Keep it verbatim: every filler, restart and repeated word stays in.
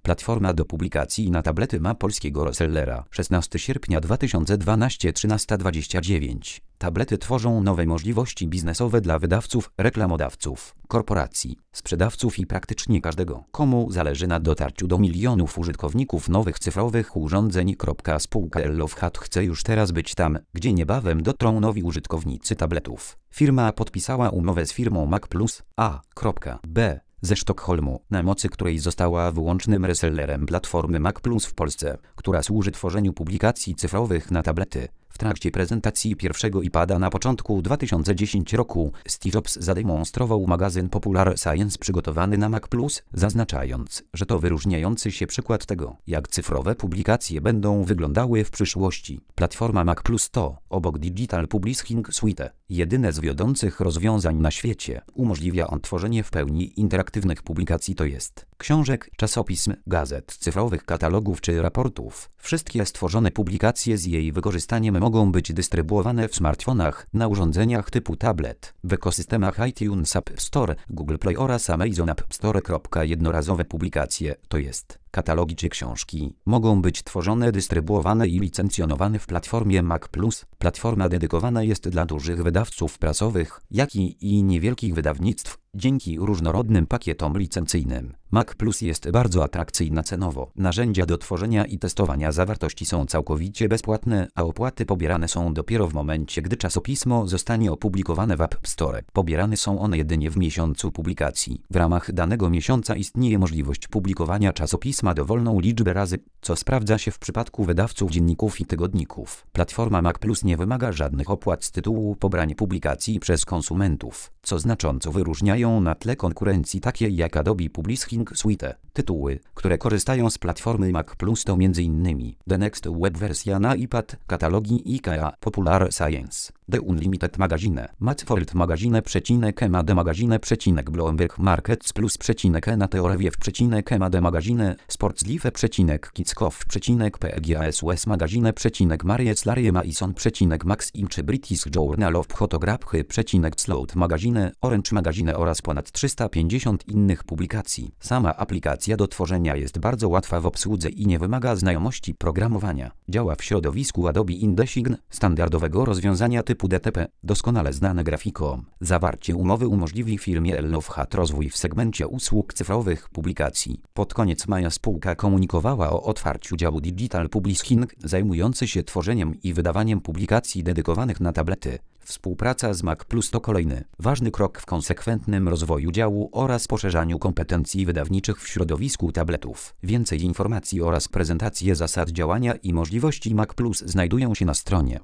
Platforma do publikacji na tablety ma polskiego resellera. szesnastego sierpnia dwa tysiące dwunastego, trzynaста dwadzieścia dziewięć. Tablety tworzą nowe możliwości biznesowe dla wydawców, reklamodawców, korporacji, sprzedawców i praktycznie każdego, komu zależy na dotarciu do milionów użytkowników nowych cyfrowych urządzeń. Spółka Elofhat chce już teraz być tam, gdzie niebawem dotrą nowi użytkownicy tabletów. Firma podpisała umowę z firmą MacPlus A B ze Sztokholmu, na mocy której została wyłącznym resellerem platformy MacPlus w Polsce, która służy tworzeniu publikacji cyfrowych na tablety. W trakcie prezentacji pierwszego iPada na początku dwa tysiące dziesiątego roku Steve Jobs zademonstrował magazyn Popular Science przygotowany na MacPlus, zaznaczając, że to wyróżniający się przykład tego, jak cyfrowe publikacje będą wyglądały w przyszłości. Platforma MacPlus to, obok Digital Publishing Suite, jedyne z wiodących rozwiązań na świecie. Umożliwia on tworzenie w pełni interaktywnych publikacji, to jest książek, czasopism, gazet, cyfrowych katalogów czy raportów. Wszystkie stworzone publikacje z jej wykorzystaniem mogą być dystrybuowane w smartfonach, na urządzeniach typu tablet, w ekosystemach iTunes App Store, Google Play oraz Amazon App Store. Jednorazowe publikacje, to jest katalogi czy książki, mogą być tworzone, dystrybuowane i licencjonowane w platformie MacPlus. Platforma dedykowana jest dla dużych wydawców prasowych, jak i, i niewielkich wydawnictw. Dzięki różnorodnym pakietom licencyjnym, MacPlus jest bardzo atrakcyjna cenowo. Narzędzia do tworzenia i testowania zawartości są całkowicie bezpłatne, a opłaty pobierane są dopiero w momencie, gdy czasopismo zostanie opublikowane w App Store. Pobierane są one jedynie w miesiącu publikacji. W ramach danego miesiąca istnieje możliwość publikowania czasopisma dowolną liczbę razy, co sprawdza się w przypadku wydawców dzienników i tygodników. Platforma MacPlus nie wymaga żadnych opłat z tytułu pobrania publikacji przez konsumentów, co znacząco wyróżniają na tle konkurencji takiej jak Adobe Publishing Suite. Tytuły, które korzystają z platformy MacPlus to między innymi The Next Web wersja na iPad, katalogi IKEA, Popular Science, The Unlimited Magazine, Matforld Magazine, M A D Magazine, Bloomberg Markets Plus, na Teorewiew, M A D Magazine, Sportslife, Kickoff, PGASUS Magazine, Mariec Larry Mason, Maxim czy British Journal of Photography, Slot Magazine, Orange Magazine oraz ponad trzysta pięćdziesiąt innych publikacji. Sama aplikacja do tworzenia jest bardzo łatwa w obsłudze i nie wymaga znajomości programowania. Działa w środowisku Adobe InDesign, standardowego rozwiązania typu D T P, doskonale znane grafikom. Zawarcie umowy umożliwi firmie Elofhat rozwój w segmencie usług cyfrowych publikacji. Pod koniec maja spółka komunikowała o otwarciu działu Digital Publishing zajmujący się tworzeniem i wydawaniem publikacji dedykowanych na tablety. Współpraca z MacPlus to kolejny ważny krok w konsekwentnym rozwoju działu oraz poszerzaniu kompetencji wydawniczych w środowisku tabletów. Więcej informacji oraz prezentacje zasad działania i możliwości MacPlus znajdują się na stronie